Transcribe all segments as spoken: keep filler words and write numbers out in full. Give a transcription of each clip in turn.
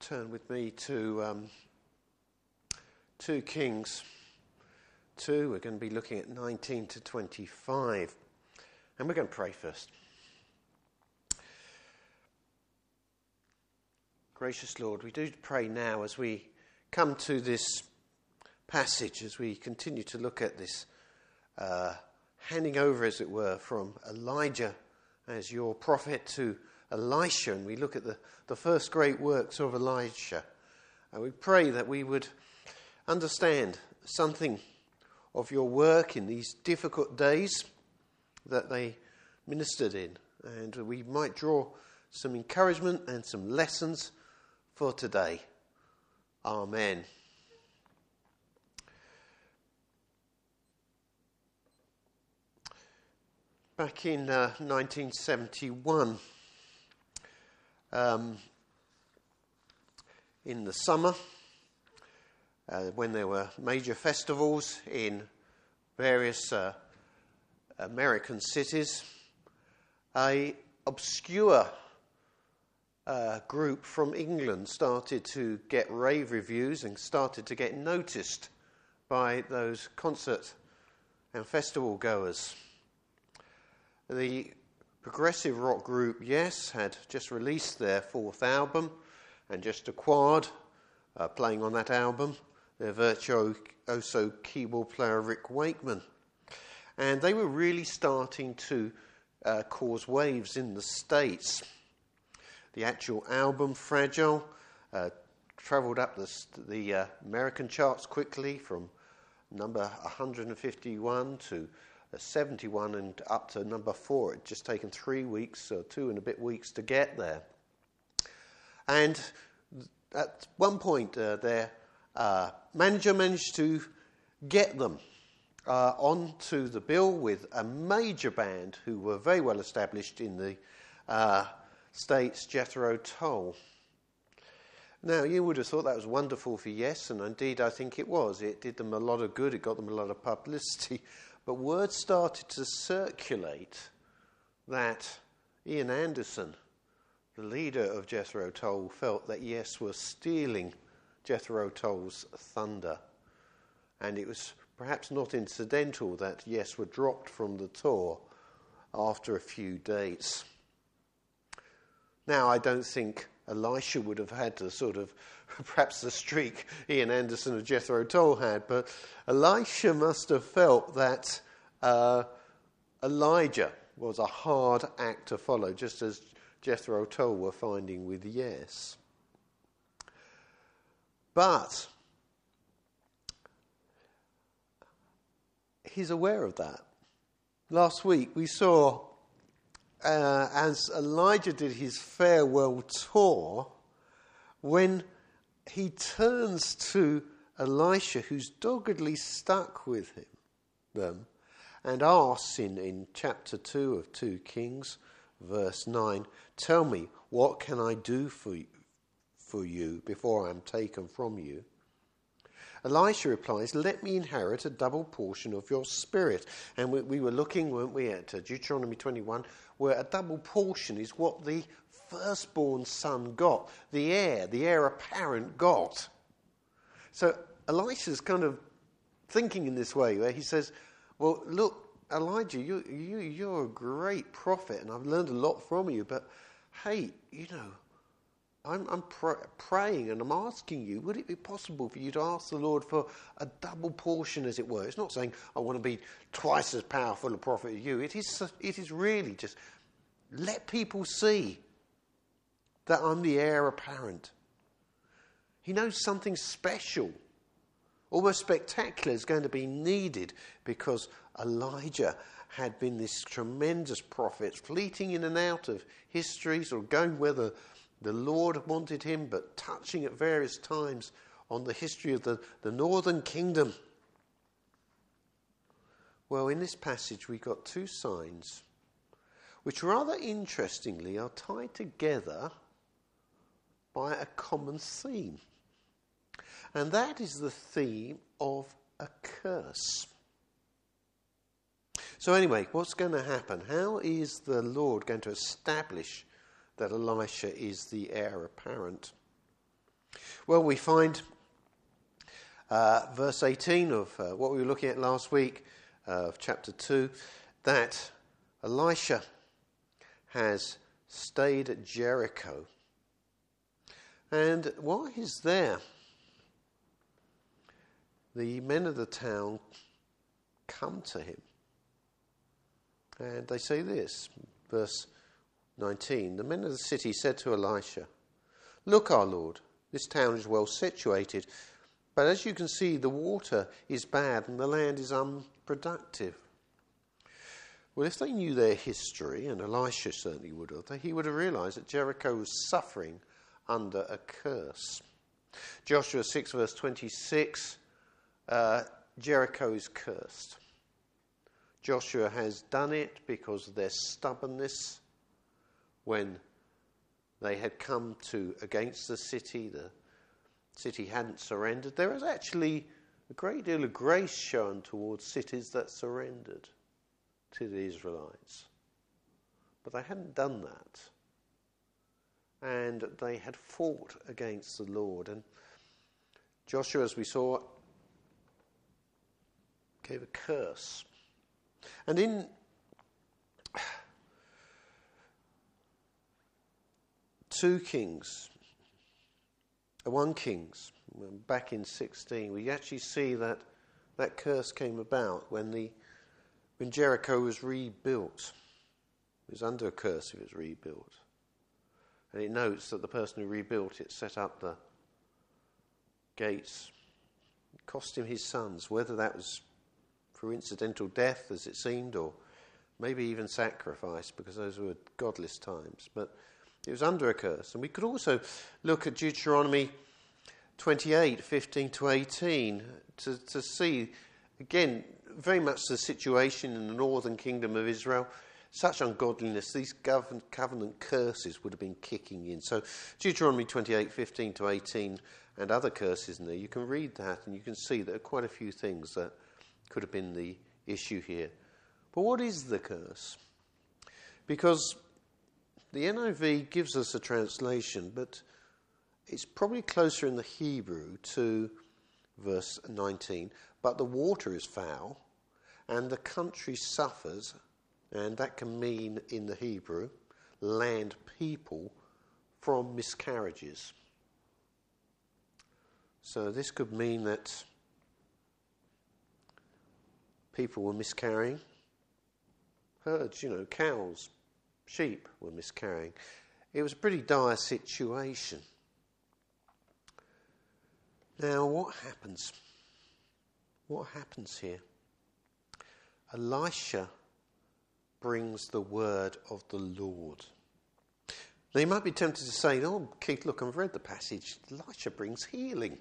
turn with me to um, two Kings two. We're going to be looking at nineteen to twenty-five. And we're going to pray first. Gracious Lord, we do pray now as we come to this passage, as we continue to look at this uh, handing over, as it were, from Elijah as your prophet to Elisha, and we look at the, the first great works of Elisha. And we pray that we would understand something of your work in these difficult days that they ministered in, and we might draw some encouragement and some lessons for today. Amen. Back in uh, nineteen seventy-one, um, in the summer, uh, when there were major festivals in various uh, American cities, a obscure uh, group from England started to get rave reviews and started to get noticed by those concert and festival goers. The progressive rock group Yes had just released their fourth album and just acquired, uh, playing on that album, their virtuoso keyboard player Rick Wakeman. And they were really starting to uh, cause waves in the States. The actual album, Fragile, uh, travelled up the, the uh, American charts quickly from number one hundred fifty-one to seventy-one and up to number four. It just taken three weeks or two and a bit weeks to get there. And at one point, uh, their uh, manager managed to get them uh, onto the bill with a major band who were very well established in the uh, States, Jethro Tull. Now, you would have thought that was wonderful for Yes, and indeed I think it was. It did them a lot of good. It got them a lot of publicity. But word started to circulate that Ian Anderson, the leader of Jethro Tull, felt that Yes was stealing Jethro Tull's thunder. And it was perhaps not incidental that Yes were dropped from the tour after a few dates. Now, I don't think Elisha would have had the sort of, perhaps the streak Ian Anderson of Jethro Tull had, but Elisha must have felt that uh, Elijah was a hard act to follow, just as Jethro Tull were finding with Yes. But he's aware of that. Last week we saw Uh, as Elijah did his farewell tour, when he turns to Elisha, who's doggedly stuck with him, them, and asks in, in chapter two of two Kings, verse nine, "Tell me, what can I do for you, for you before I am taken from you?" Elisha replies, "Let me inherit a double portion of your spirit." And we, we were looking, weren't we, at Deuteronomy twenty-one, where a double portion is what the firstborn son got, the heir, the heir apparent got. So Elisha's kind of thinking in this way, where he says, well, look, Elijah, you, you, you're a great prophet, and I've learned a lot from you, but hey, you know, I'm, I'm pr- praying and I'm asking you, would it be possible for you to ask the Lord for a double portion, as it were? It's not saying I want to be twice as powerful a prophet as you. It is, it is really just let people see that I'm the heir apparent. He knows something special, almost spectacular, is going to be needed, because Elijah had been this tremendous prophet, fleeting in and out of history, sort of going where the The Lord wanted him, but touching at various times on the history of the, the northern kingdom. Well, in this passage we've got two signs, which rather interestingly are tied together by a common theme. And that is the theme of a curse. So anyway, what's going to happen? How is the Lord going to establish that Elisha is the heir apparent? Well, we find uh, verse eighteen of uh, what we were looking at last week, uh, of chapter two, that Elisha has stayed at Jericho. And while he's there, the men of the town come to him. And they say this, verse nineteen, the men of the city said to Elisha, "Look, our Lord, this town is well situated, but as you can see, the water is bad and the land is unproductive." Well, if they knew their history, and Elisha certainly would have, he would have realised that Jericho was suffering under a curse. Joshua six verse twenty-six, uh, Jericho is cursed. Joshua has done it because of their stubbornness when they had come to against the city. The city hadn't surrendered. There was actually a great deal of grace shown towards cities that surrendered to the Israelites. But they hadn't done that. And they had fought against the Lord. And Joshua, as we saw, gave a curse. And in two Kings, one Kings, back in sixteen, we actually see that that curse came about when the when Jericho was rebuilt. It was under a curse if it was rebuilt. And it notes that the person who rebuilt it set up the gates. It cost him his sons, whether that was through incidental death, as it seemed, or maybe even sacrifice, because those were godless times. But it was under a curse. And we could also look at Deuteronomy twenty-eight, fifteen to eighteen, to, to see, again, very much the situation in the northern kingdom of Israel. Such ungodliness, these covenant curses would have been kicking in. So Deuteronomy twenty-eight, fifteen to eighteen, and other curses in there, you can read that and you can see there are quite a few things that could have been the issue here. But what is the curse? Because the N I V gives us a translation, but it's probably closer in the Hebrew to verse nineteen. But the water is foul, and the country suffers, and that can mean, in the Hebrew, land, people, from miscarriages. So this could mean that people were miscarrying. Herds, you know, cows, sheep were miscarrying. It was a pretty dire situation. Now, what happens? What happens here? Elisha brings the word of the Lord. Now, you might be tempted to say, "Oh, Keith, look, I've read the passage. Elisha brings healing."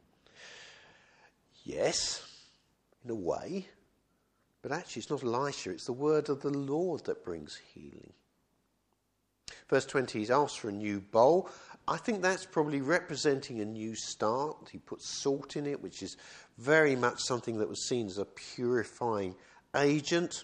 Yes, in a way. But actually, it's not Elisha, it's the word of the Lord that brings healing. Verse twenty, he's asked for a new bowl. I think that's probably representing a new start. He puts salt in it, which is very much something that was seen as a purifying agent.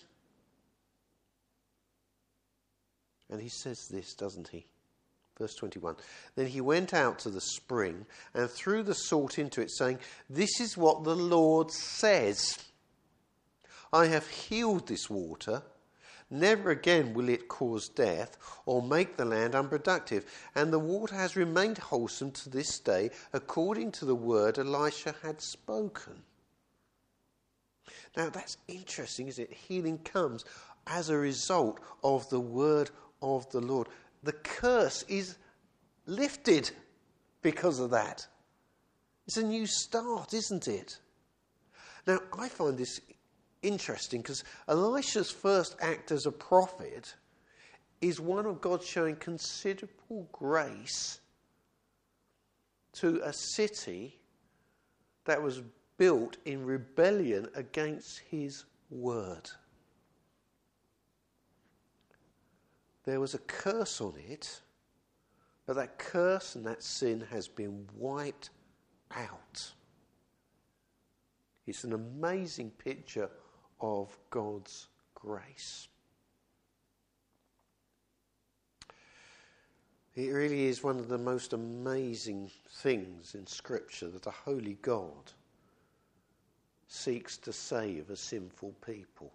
And he says this, doesn't he? Verse twenty-one. Then he went out to the spring and threw the salt into it, saying, "This is what the Lord says. I have healed this water. Never again will it cause death or make the land unproductive. And the water has remained wholesome to this day, according to the word Elisha had spoken." Now that's interesting, isn't it? Healing comes as a result of the word of the Lord. The curse is lifted because of that. It's a new start, isn't it? Now, I find this interesting because Elisha's first act as a prophet is one of God showing considerable grace to a city that was built in rebellion against his word. There was a curse on it, but that curse and that sin has been wiped out. It's an amazing picture of God's grace. It really is one of the most amazing things in Scripture that a holy God seeks to save a sinful people.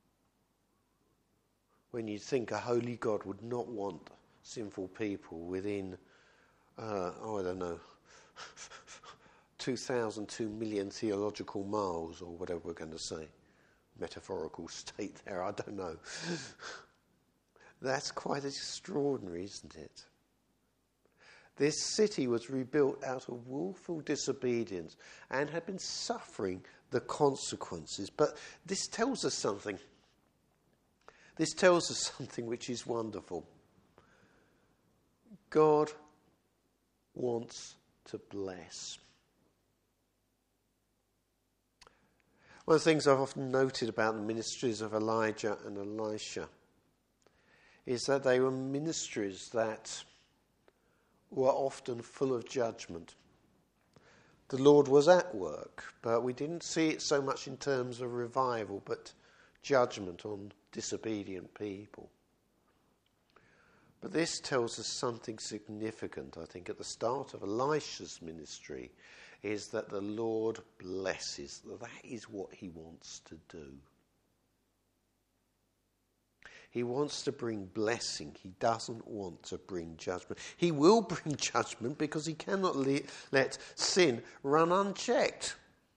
When you think a holy God would not want sinful people within, uh, oh, I don't know, two thousand two million theological miles, or whatever we're going to say. Metaphorical state there, I don't know. That's quite extraordinary, isn't it? This city was rebuilt out of willful disobedience and had been suffering the consequences. But this tells us something. This tells us something which is wonderful. God wants to bless. One of the things I've often noted about the ministries of Elijah and Elisha is that they were ministries that were often full of judgment. The Lord was at work, but we didn't see it so much in terms of revival, but judgment on disobedient people. But this tells us something significant, I think, at the start of Elisha's ministry, is that the Lord blesses. That is what he wants to do. He wants to bring blessing. He doesn't want to bring judgment. He will bring judgment because he cannot le- let sin run unchecked.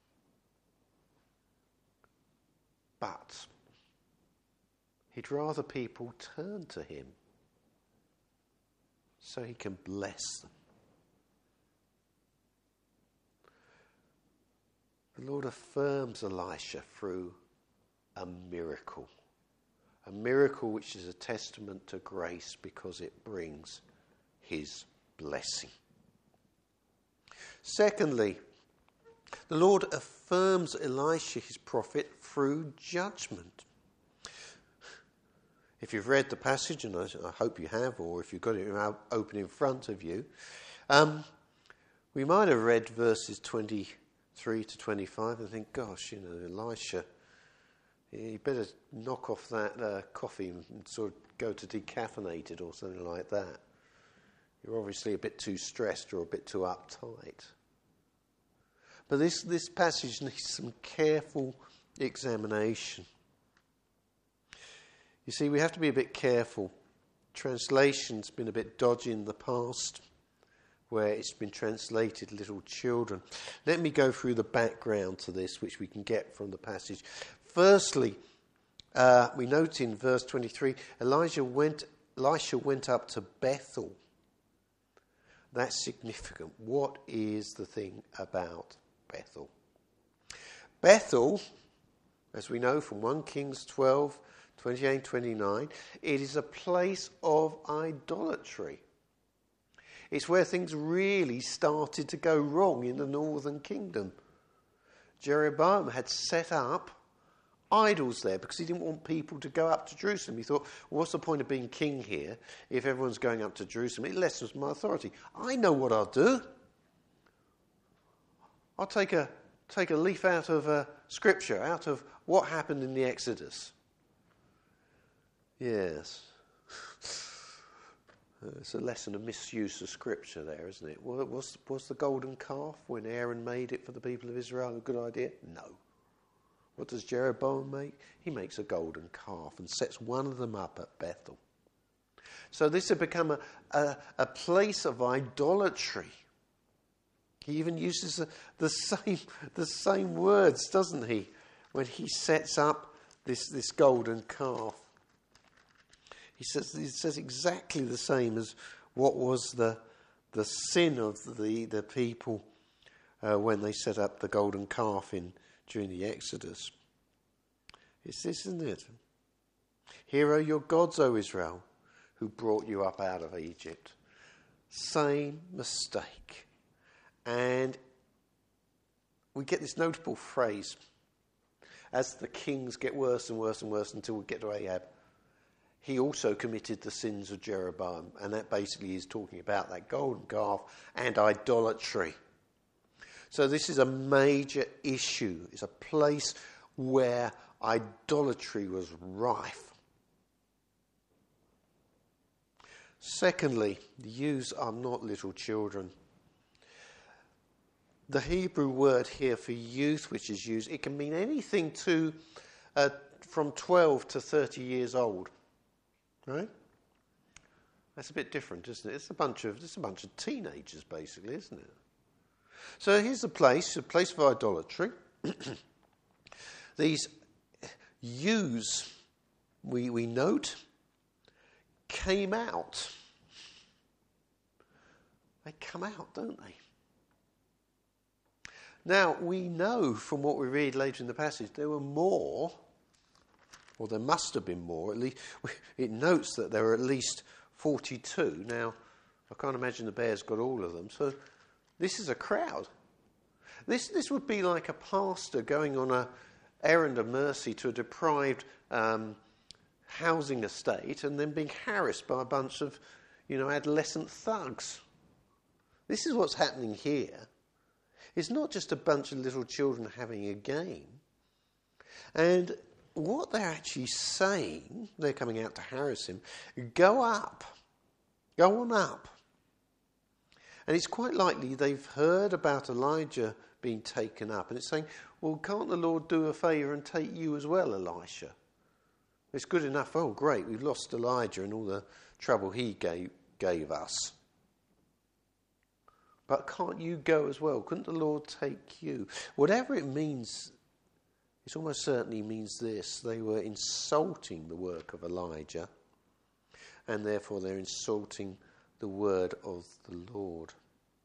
But he'd rather people turn to him so he can bless them. The Lord affirms Elisha through a miracle. A miracle which is a testament to grace because it brings his blessing. Secondly, the Lord affirms Elisha, his prophet, through judgment. If you've read the passage, and I, I hope you have, or if you've got it open in front of you, um, we might have read verses twenty-three to twenty-five and think, gosh, you know, Elisha, you better knock off that uh, coffee and sort of go to decaffeinated or something like that. You're obviously a bit too stressed or a bit too uptight. But this, this passage needs some careful examination. You see, we have to be a bit careful. Translation's been a bit dodgy in the past, where it's been translated little children. Let me go through the background to this, which we can get from the passage. Firstly, uh, we note in verse twenty-three, Elijah went, Elisha went up to Bethel. That's significant. What is the thing about Bethel? Bethel, as we know from First Kings twelve, twenty-eight, twenty-nine, it is a place of idolatry. It's where things really started to go wrong in the northern kingdom. Jeroboam had set up idols there because he didn't want people to go up to Jerusalem. He thought, well, what's the point of being king here if everyone's going up to Jerusalem? It lessens my authority. I know what I'll do. I'll take a take a leaf out of uh, Scripture, out of what happened in the Exodus. Yes. It's a lesson of misuse of Scripture there, isn't it? Was, was the golden calf, when Aaron made it for the people of Israel, a good idea? No. What does Jeroboam make? He makes a golden calf and sets one of them up at Bethel. So this had become a, a, a place of idolatry. He even uses the, the same the same words, doesn't he, when he sets up this, this golden calf. He says he says exactly the same as what was the the sin of the the people uh, when they set up the golden calf in during the Exodus. It's this, isn't it? Here are your gods, O Israel, who brought you up out of Egypt. Same mistake. And we get this notable phrase as the kings get worse and worse and worse until we get to Ahab. He also committed the sins of Jeroboam, and that basically is talking about that golden calf and idolatry. So this is a major issue. It's a place where idolatry was rife. Secondly, the youths are not little children. The Hebrew word here for youth, which is used, it can mean anything to uh, from twelve to thirty years old, right? That's a bit different, isn't it? It's a bunch of it's a bunch of teenagers, basically, isn't it? So here's a place, a place of idolatry. These youths, we we note, came out. They come out, don't they? Now, we know from what we read later in the passage, there were more, or there must have been more, at least it notes that there were at least forty-two. Now, I can't imagine the bears got all of them, so this is a crowd. This this would be like a pastor going on a errand of mercy to a deprived um, housing estate and then being harassed by a bunch of, you know, adolescent thugs. This is what's happening here. It's not just a bunch of little children having a game. And what they're actually saying, they're coming out to harass him, go up, go on up. And it's quite likely they've heard about Elijah being taken up. And it's saying, well, can't the Lord do a favour and take you as well, Elisha? It's good enough. Oh, great, we've lost Elijah and all the trouble he gave, gave us. But can't you go as well? Couldn't the Lord take you? Whatever it means, it almost certainly means this. They were insulting the work of Elijah, and therefore they're insulting the word of the Lord.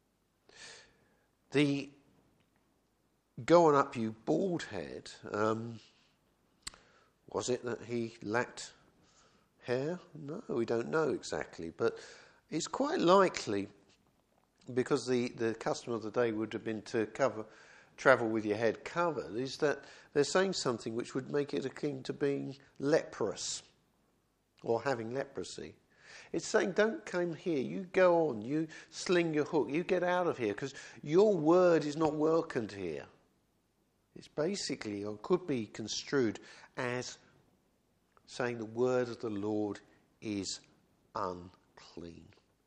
The go on up, you bald head, um, was it that he lacked hair? No, we don't know exactly, but it's quite likely, because the, the custom of the day would have been to cover, travel with your head covered, is that they're saying something which would make it akin to being leprous or having leprosy. It's saying, don't come here, you go on, you sling your hook, you get out of here, because your word is not welcomed here. It's basically, or could be construed as saying the word of the Lord is unclean.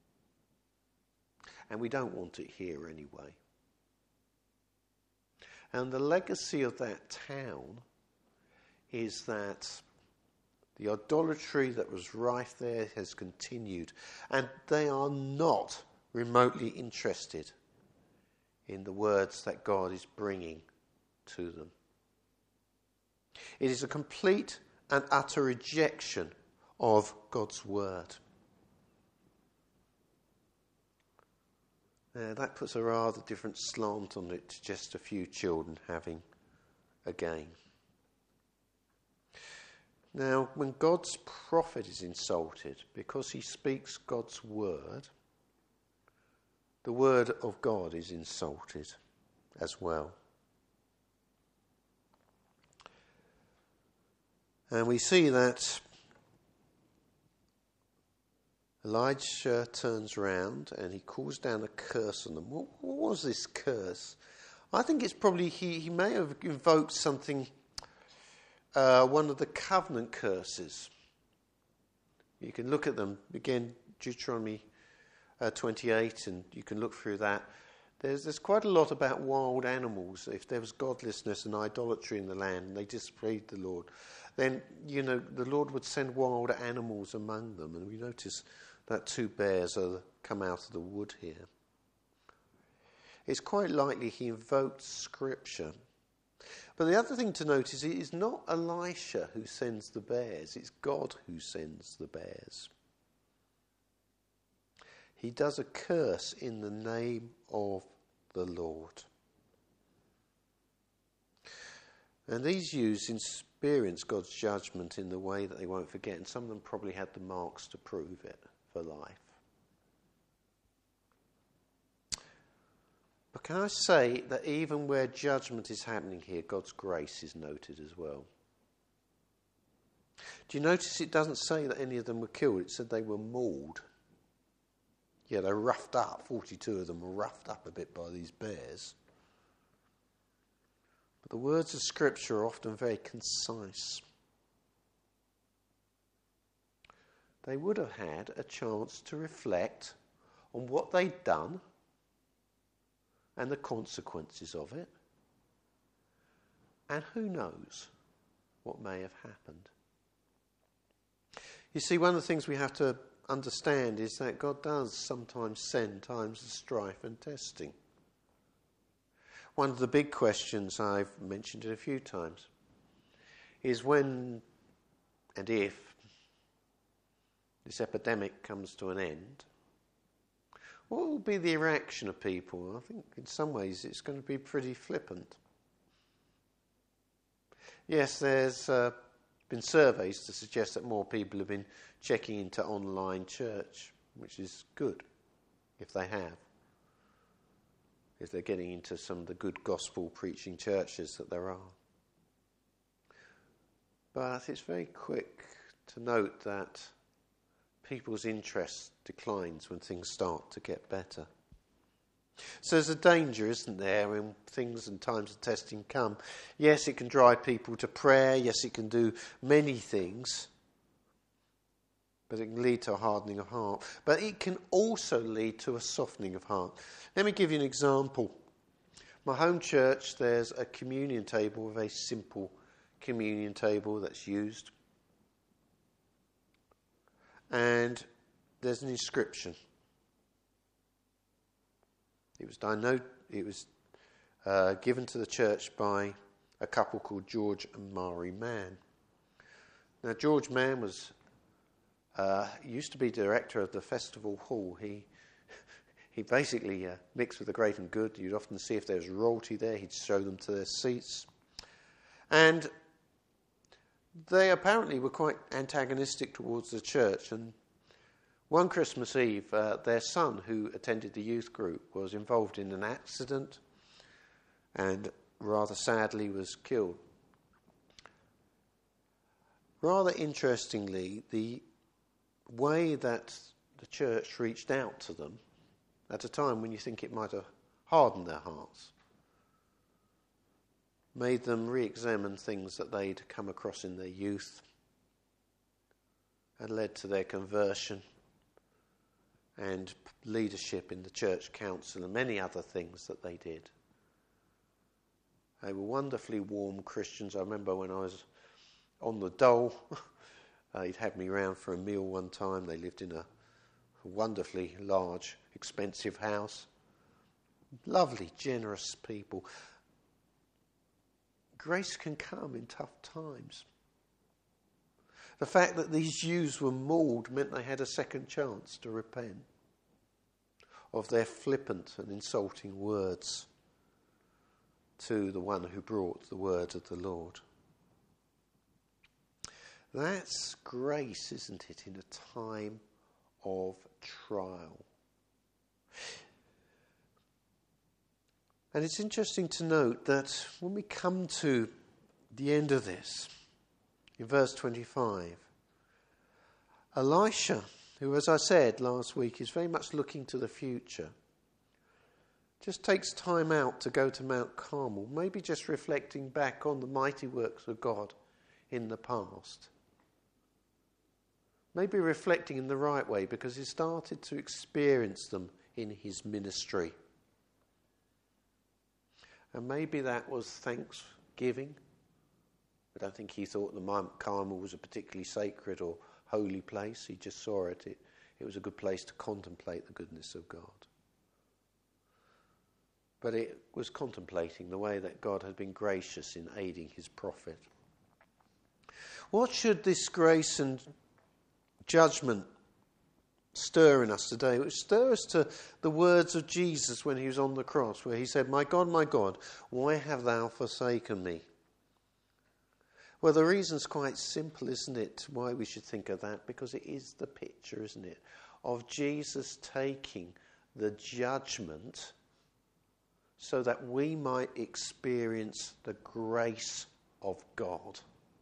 And we don't want it here anyway. And the legacy of that town is that the idolatry that was rife there has continued. And they are not remotely interested in the words that God is bringing to them. It is a complete and utter rejection of God's word. Now, that puts a rather different slant on it to just a few children having a game. Now, when God's prophet is insulted because he speaks God's word, the word of God is insulted as well. And we see that Elijah turns round and he calls down a curse on them. What, what was this curse? I think it's probably, he, he may have invoked something, uh, one of the covenant curses. You can look at them, again, Deuteronomy uh, twenty-eight, and you can look through that. There's, there's quite a lot about wild animals. If there was godlessness and idolatry in the land and they disobeyed the Lord, then, you know, the Lord would send wild animals among them. And we notice that two bears are come out of the wood here. It's quite likely he invoked Scripture. But the other thing to note is it is not Elisha who sends the bears, it's God who sends the bears. He does a curse in the name of the Lord. And these youths experience God's judgment in the way that they won't forget, and some of them probably had the marks to prove it for life. But can I say that even where judgment is happening here, God's grace is noted as well? Do you notice it doesn't say that any of them were killed? It said they were mauled. Yeah, they're roughed up. forty-two of them were roughed up a bit by these bears. But the words of Scripture are often very concise. they would have had a chance to reflect on what they'd done and the consequences of it. And who knows what may have happened. You see, one of the things we have to understand is that God does sometimes send times of strife and testing. One of the big questions, I've mentioned it a few times, is when and if this epidemic comes to an end, what will be the reaction of people? I think in some ways it's going to be pretty flippant. Yes, there's uh, been surveys to suggest that more people have been checking into online church, which is good if they have. If they're getting into some of the good gospel preaching churches that there are. But it's very quick to note that people's interest declines when things start to get better. So there's a danger, isn't there, when things and times of testing come. Yes, it can drive people to prayer. Yes, it can do many things. But it can lead to a hardening of heart. But it can also lead to a softening of heart. Let me give you an example. My home church, there's a communion table, a very simple communion table that's used. And there's an inscription. It was, dino- it was uh, given to the church by a couple called George and Mari Mann. Now, George Mann was uh, used to be director of the festival hall. He he basically uh, mixed with the great and good. You'd often see if there was royalty there, he'd show them to their seats. And they apparently were quite antagonistic towards the church. And one Christmas Eve, uh, their son, who attended the youth group, was involved in an accident and rather sadly was killed. Rather interestingly, the way that the church reached out to them at a time when you think it might have hardened their hearts, made them re-examine things that they'd come across in their youth and led to their conversion and leadership in the church council and many other things that they did. They were wonderfully warm Christians. I remember when I was on the dole, uh, he'd had me round for a meal one time. They lived in a wonderfully large, expensive house. Lovely, generous people. Grace can come in tough times. The fact that these Jews were mauled meant they had a second chance to repent of their flippant and insulting words to the one who brought the word of the Lord. That's grace, isn't it, in a time of trial. And it's interesting to note that when we come to the end of this, in verse twenty-five, Elisha, who, as I said last week, is very much looking to the future, just takes time out to go to Mount Carmel, maybe just reflecting back on the mighty works of God in the past. Maybe reflecting in the right way because he started to experience them in his ministry. And maybe that was thanksgiving. I don't think he thought the Mount Carmel was a particularly sacred or holy place. He just saw it. It, it was a good place to contemplate the goodness of God. But it was contemplating the way that God had been gracious in aiding his prophet. What should this grace and judgment stir in us today? It would stir us to the words of Jesus when he was on the cross, where he said, "My God, my God, why have thou forsaken me?" Well, the reason's quite simple, isn't it, why we should think of that? Because it is the picture, isn't it, of Jesus taking the judgment so that we might experience the grace of God.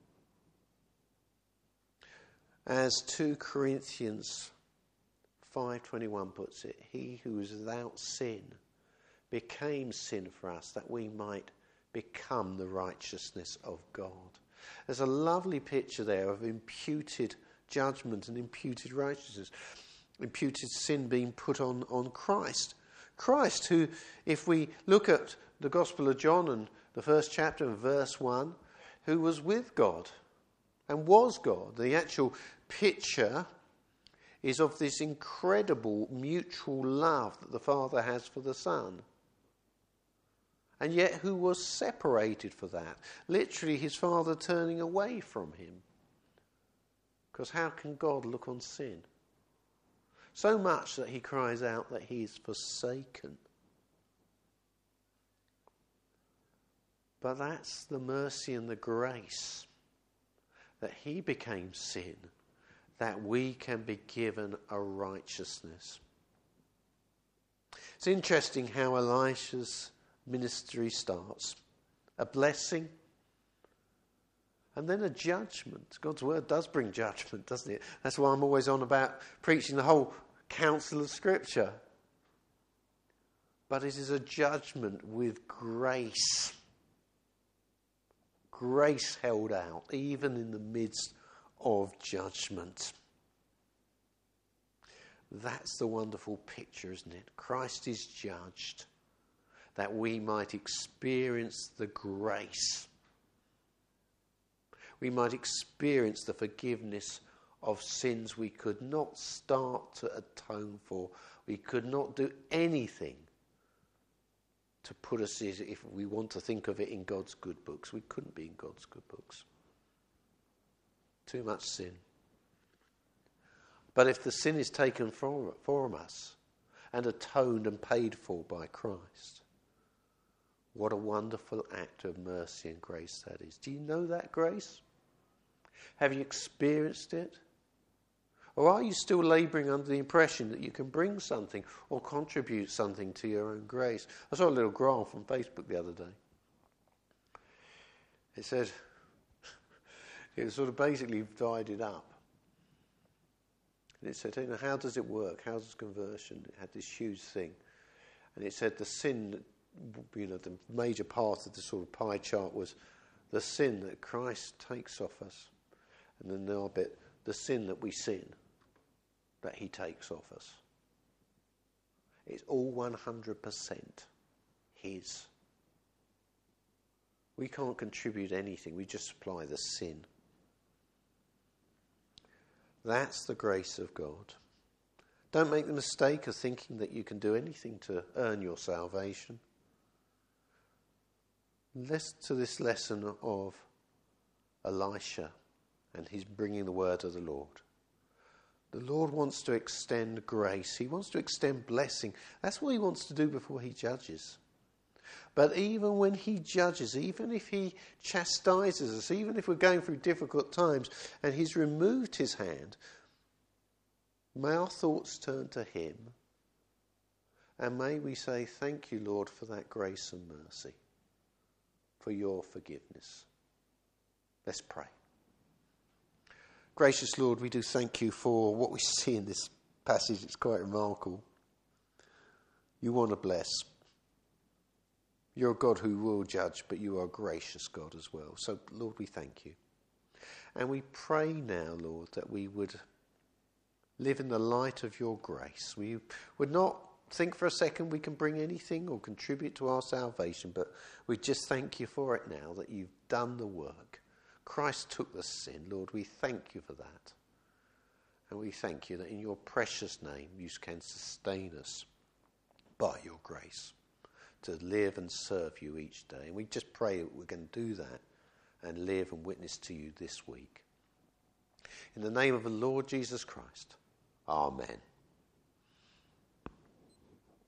As two Corinthians five twenty-one puts it, he who is without sin became sin for us that we might become the righteousness of God. There's a lovely picture there of imputed judgment and imputed righteousness, imputed sin being put on, on Christ. Christ, who, if we look at the Gospel of John and the first chapter and verse one, who was with God and was God. The actual picture is of this incredible mutual love that the Father has for the Son. And yet who was separated for that. Literally his Father turning away from him. Because how can God look on sin? So much that he cries out that he is forsaken. But that's the mercy and the grace that he became sin, that we can be given a righteousness. It's interesting how Elisha's ministry starts. A blessing and then a judgment. God's word does bring judgment, doesn't it? That's why I'm always on about preaching the whole counsel of Scripture. But it is a judgment with grace. Grace held out, even in the midst of judgment. That's the wonderful picture, isn't it? Christ is judged, that we might experience the grace. We might experience the forgiveness of sins we could not start to atone for. We could not do anything to put us, if we want to think of it, in God's good books. We couldn't be in God's good books. Too much sin. But if the sin is taken from, from us and atoned and paid for by Christ, what a wonderful act of mercy and grace that is. Do you know that grace? Have you experienced it? Or are you still labouring under the impression that you can bring something or contribute something to your own grace? I saw a little graph on Facebook the other day. It said, it was sort of basically divided up. And it said, you know, how does it work? How does conversion? It had this huge thing. And it said the sin, you know, the major part of the sort of pie chart was the sin that Christ takes off us. And then the other bit, the sin that we sin, that he takes off us. It's all one hundred percent his. We can't contribute anything. We just supply the sin. That's the grace of God. Don't make the mistake of thinking that you can do anything to earn your salvation. Listen to this lesson of Elisha and his bringing the word of the Lord. The Lord wants to extend grace. He wants to extend blessing. That's what he wants to do before he judges. But even when he judges, even if he chastises us, even if we're going through difficult times and he's removed his hand, may our thoughts turn to him and may we say, thank you, Lord, for that grace and mercy, for your forgiveness. Let's pray. Gracious Lord, we do thank you for what we see in this passage. It's quite remarkable. You want to bless. You're a God who will judge, but you are a gracious God as well. So, Lord, we thank you. And we pray now, Lord, that we would live in the light of your grace. We would not think for a second we can bring anything or contribute to our salvation, but we just thank you for it now, that you've done the work. Christ took the sin. Lord, we thank you for that. And we thank you that in your precious name you can sustain us by your grace to live and serve you each day. And we just pray that we're going to do that and live and witness to you this week. In the name of the Lord Jesus Christ, amen.